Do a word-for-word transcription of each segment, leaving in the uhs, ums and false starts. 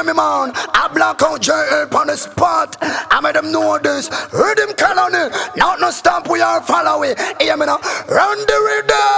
Hear me, man. I block out J A on the spot. I made them know this. Rhythm colony. Not no stamp, we are following. Hear me now. Run the rhythm.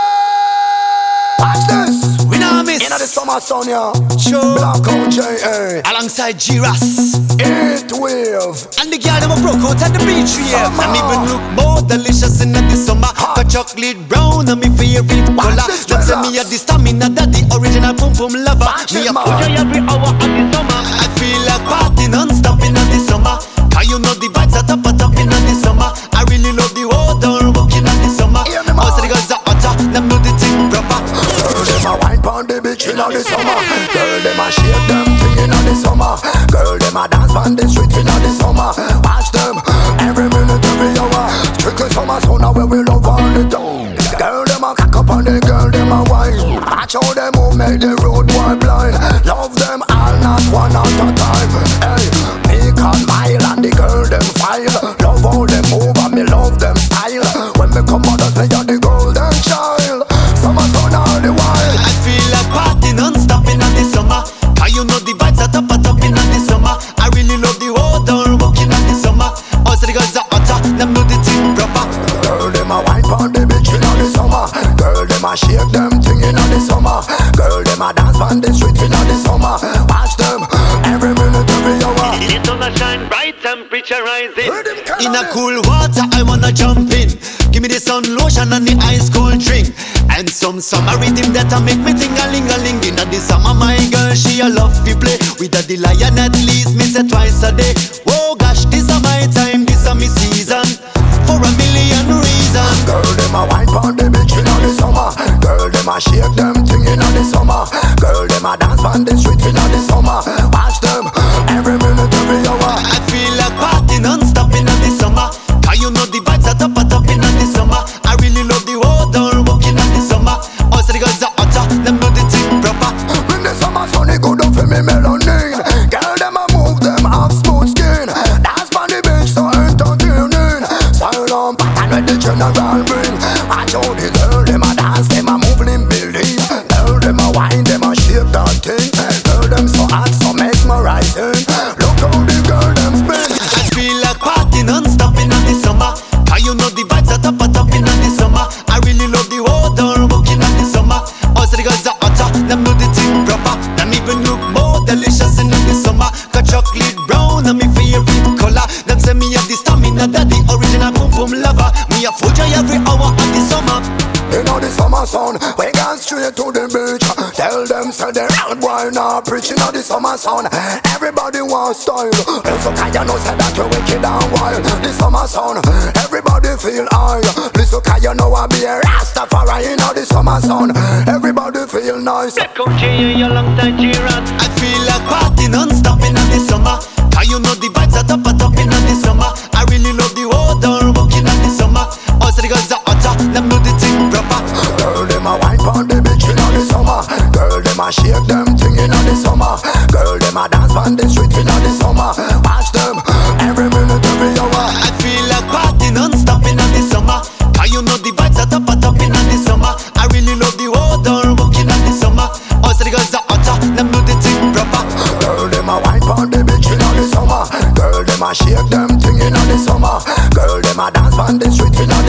Watch this. We now miss. Inna the summer sun, yeah. Sure. Block out J A Alongside G-Ras. Eight wave. And the girl them a broke out at the beach, yeah. Summer. And even look more delicious in the summer. Got chocolate brown and me favorite color. Them say me a the stamina daddy, original pum pum lover. Watch Me it, a man. put every hour of the summer. I feel like party non-stop in the summer. Cause you know the vibes are top a top in the summer. I really love the water walking in the summer. Hear me, man. Also the girls are hotter, them know the thing proper. Girl, them a wine pon the beach inna the summer. Girl, them a shake them thing inna the summer. Girl, them a dance pon the street inna the summer. Watch them every minute, every hour. Strictly summer sun where we love all the time. Girl, them a cock up on the girl, them a wine. Watch how them who make the road boy blind. Love them all, not one at a time. Hey, me can mile and the girl them file. Love how them move and me love them style. When me come out, me are the golden child. Summer sun all the while. I feel like party non-stop in the summer. Cause you know the vibes are top a top in the summer. I really love the water walking in the summer. Also the girls are hotter, them know the thing proper. Girl, them a wine pon the beach inna the summer. Girl, them a shake them thing inna the summer. Girl, them a dance pon the street inna the summer. Watch them every minute, every hour. The sun a shine bright, temperature rising. In a cool water, I wanna jump in. Give me the sun lotion and the ice cold drink. And some summer rhythm that'll make me ting a ling a ling. Inna the summer, my girl, she a love to play. With a the lion at least, me say twice a day. Oh gosh, this a my time, this a me season. For a million reasons. Girl, them a wine pon the beach inna the summer. Girl, them a shake them thing inna the summer. Girl, them a dance pon the street inna the summer. Watch them every minute, every hour. I feel like party non-stop in the summer. Cause you know the vibes are top a top in the summer. I really love the water walking in the summer. Also the girls are hotter, them know the thing proper. When the summer sun is good up for me melanin. Girl, them a move them have smooth skin. Dance pon the beach so entertaining. Style on pattern with the general bring. Watch how the girl them a dance, them a move in building. Girl, them a wine, them a shake that thing. Girl, them so hot, so mesmerizing. Look how the girl them spin. I feel like party non-stop in the summer. Cause you know the vibes are top a top in the summer. I really love the water walking in the summer. Also the girls are hotter, them know the thing proper. Them even look more delicious in the summer. Got chocolate brown and me favorite color. Them say me have the stamina daddy, original pum pum lover. Me a full joy every hour of the summer. You know the summer sun, we gone straight to the beach. Tell them say they round boy now preaching on the summer sun. Everybody wants style. Also can you know say that you wicked and wild. The summer sun, everybody feel high. Listen can you know I be a Rastafari in the summer sun. Everybody feel nice. Come J A alongside G-Ras. I feel like party non-stop in the summer. Cause you know the vibes are top a top in the summer. I really love the water walking in the summer. Also the girls are hotter, them know the thing proper. Girl, them a wine pon the beach inna the summer. Girl, them a shake them thing inna the summer. Girl, them a dance pon the street inna the summer. Watch them every minute, every hour. I feel like party non-stop in the summer. Cause you know the vibes are top a top in the summer. I really love the water walking in the summer. Also the girls are hotter, them know the thing proper. Girl, them a wine pon the beach inna the summer. Girl, them a shake them thing inna the summer. Girl, them a dance pon the street inna